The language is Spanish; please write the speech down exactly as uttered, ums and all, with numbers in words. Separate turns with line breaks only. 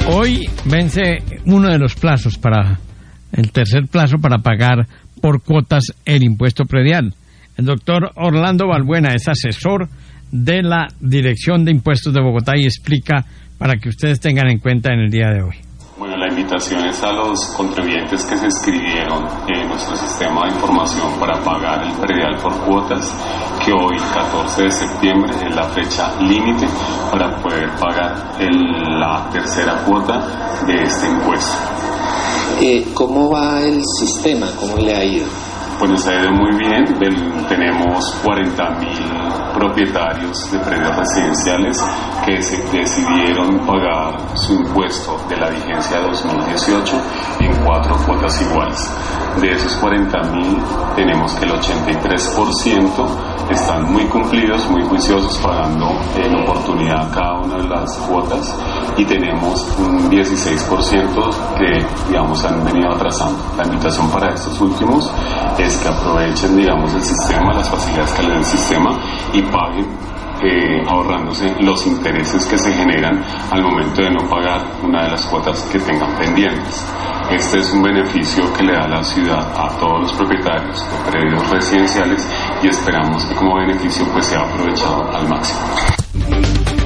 Hoy vence uno de los plazos para el tercer plazo para pagar por cuotas el impuesto predial. El doctor Orlando Balbuena es asesor de la Dirección de Impuestos de Bogotá y explica para que ustedes tengan en cuenta en el día de hoy.
Bueno, la invitación es a los contribuyentes que se inscribieron en nuestro sistema de información para pagar el predial por cuotas, que hoy, catorce de septiembre, es la fecha límite para poder pagar el, la tercera cuota de este impuesto.
Eh, ¿Cómo va el sistema? ¿Cómo le ha ido?
Pues nos ha ido muy bien. Del, tenemos cuarenta mil propietarios de predios residenciales que se decidieron pagar su impuesto de la vigencia dos mil dieciocho en cuatro cuotas iguales. De esos cuarenta mil tenemos que el ochenta y tres por ciento están muy cumplidos, muy juiciosos, pagando en oportunidad cada una de las cuotas, y tenemos un dieciséis por ciento que, digamos, han venido atrasando. La invitación para estos últimos es que aprovechen, digamos, el sistema, las facilidades que le da el sistema, y paguen eh, ahorrándose los intereses que se generan al momento de no pagar una de las cuotas que tengan pendientes. Este es un beneficio que le da la ciudad a todos los propietarios de predios residenciales, y esperamos que como beneficio pues sea aprovechado al máximo.